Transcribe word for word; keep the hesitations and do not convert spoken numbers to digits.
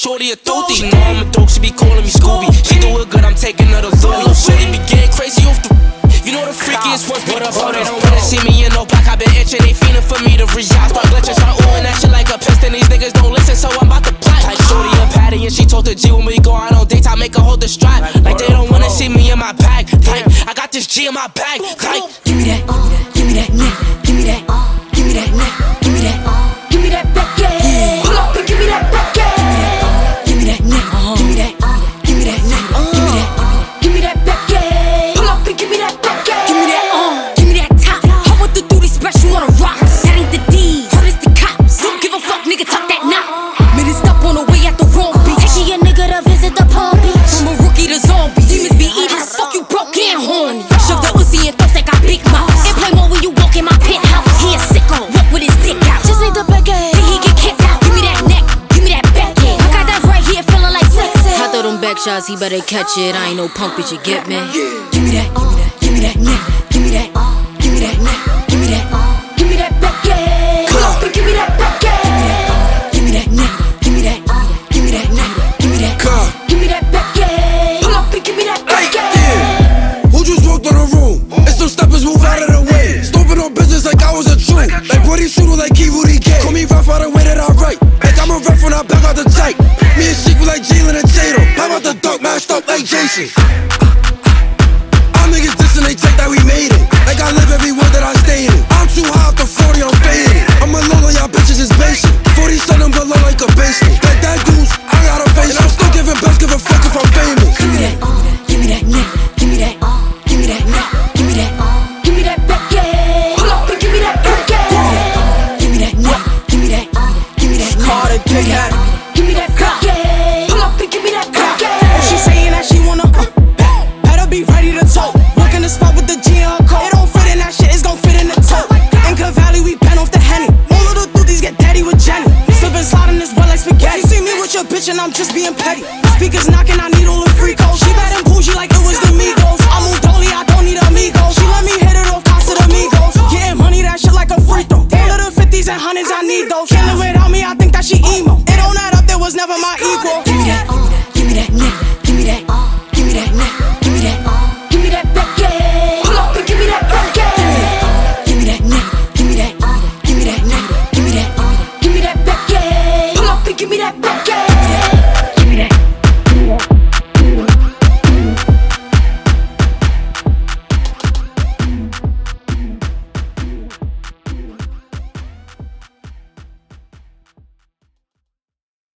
shorty a thothy. She know I'm a dope, she be calling me Scooby. She do it good, I'm taking her to Louis. Little shorty be getting crazy off the. You know the freakiest ones, but up, oh, they don't wanna see me in no black. I been itching, they feeling for me to reach out. Start glitching, start oohing that shit like a piston. These niggas don't listen, so I'm about to plot. Like shorty a Patty, and she told the G when we go out on dates, I make her hold the strap. Like they don't wanna see me in my bag. Like I got this G in my bag. Like give me that, give me that neck, give me that, give me that neck, give me that, give me that back, yeah. Pull up and give me that back, yeah. Give me that neck, give me that, give me that neck, give me that, give me that back, yeah. Pull up and give me that back, yeah. Give me that, uh, give me that top. I want to do this special on the rocks. That ain't the D, hard as the cops. Don't give a fuck, nigga, talk that knock. Made it stop on the way at the wrong beat. Taking a nigga to visit the palm beach. From a rookie to zombie, demons be eating. Fuck you, broke and horny. Shove the Uzi and thumbs like I big mouth. And play more when you walk in my penthouse. He a sicko, walk with his dick out. Just need the back end, then he get kicked out. Give me that neck, give me that back end. I got that right here, feeling like sexy. I throw them back shots, he better catch it. I ain't no punk, bitch, you get me. Give me that, give me that, give me that neck, give me that, give me that neck, give me that, give me that back end. Pull up and give me that back end. Give me that neck, give me that, give me that neck, give me that, give me that back end. Pull up and give me that back end. Who just walked on the room? It's some steppers, move out of the way. Stomping on business like I was a Jew. Like Brody shooter, like Kivu D K. Call me rough out the way that I write. Like I'm a ref when I back out the tight. Me and Sheik, we like Jalen and Tatum. How about the dunk, mashed up like Jason?